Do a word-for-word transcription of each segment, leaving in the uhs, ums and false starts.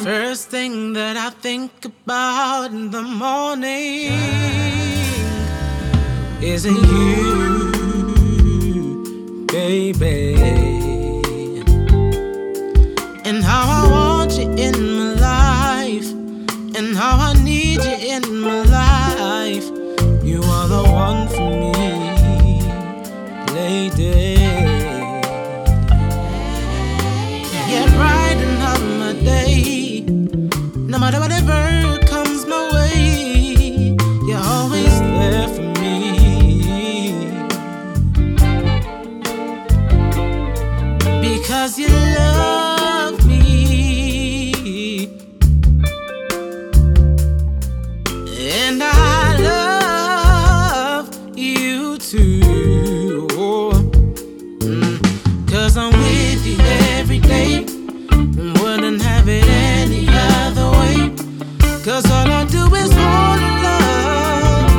First thing that I think about in the morning isn't you, baby, and how I want you in my life, and how I need you in my life. You are the one for me, lady. Yeah, brighten up my day. No matter whatever comes my way, you're always there for me. Because you love me, and I love you too. Mm. Cause I'm with you every day, wouldn't have it any other way. Cause all I do is fall in love,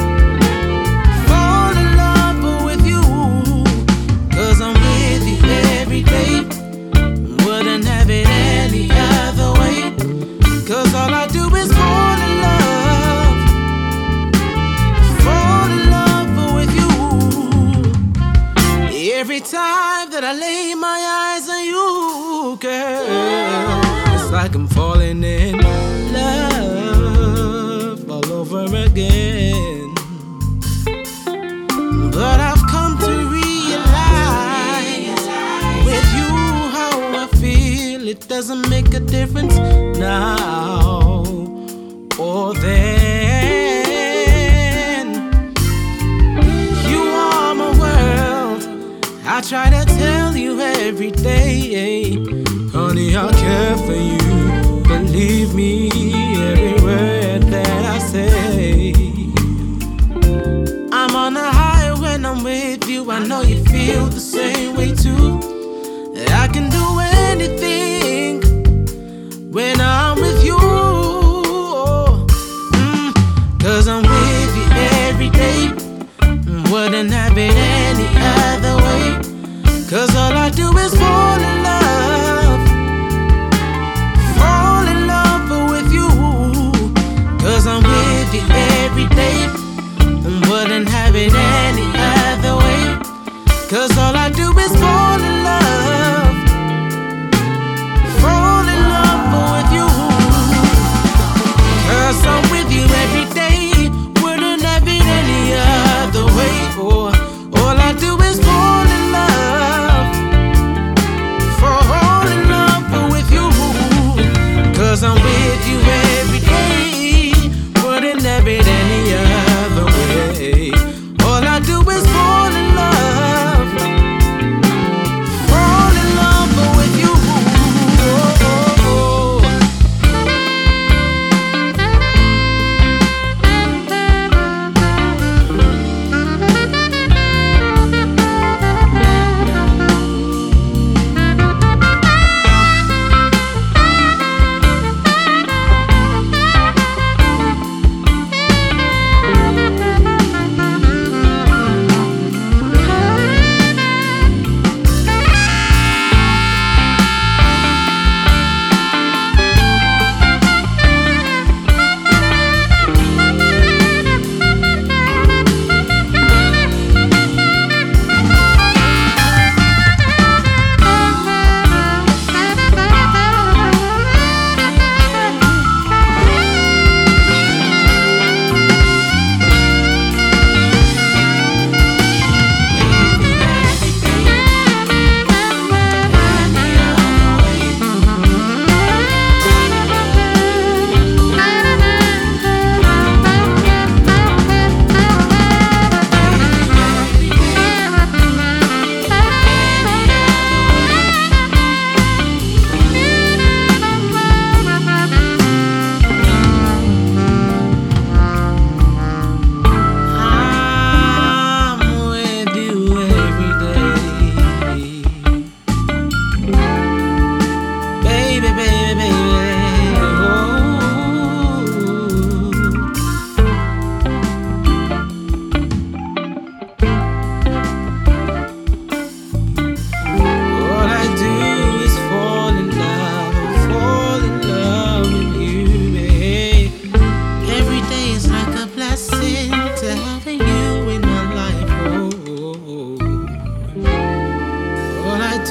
fall in love with you. Cause I'm with you every day, wouldn't have it any other way. Cause all I do is fall in love, fall in love with you. Every time that I lay my eyes on you, girl, it's like I'm falling in love all over again. But I've come to realize with you how I feel. It doesn't make a difference now or then. You are my world, I try to tell you every day. Honey, I care for you, believe me every word that I say. I'm on a high when I'm with you, I know you feel the same way too. I can do anything when I'm with you. mm, Cause I'm with you every day, wouldn't have it any other way. Cause all I do is fall in love, fall in love with you. Cause I'm with you every day, and wouldn't have it any other way. Cause all I do is fall in love, fall in love with you. Cause I'm with you every day, wouldn't have it any other way. Oh, all I do is fall in love, fall in love with you. Cause I'm with you every day, wouldn't have it any other way. All I do is fall in love, fall in love with you. Oh, oh, oh.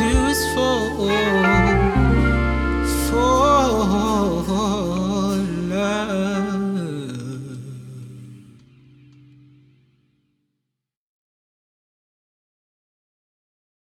do is fall.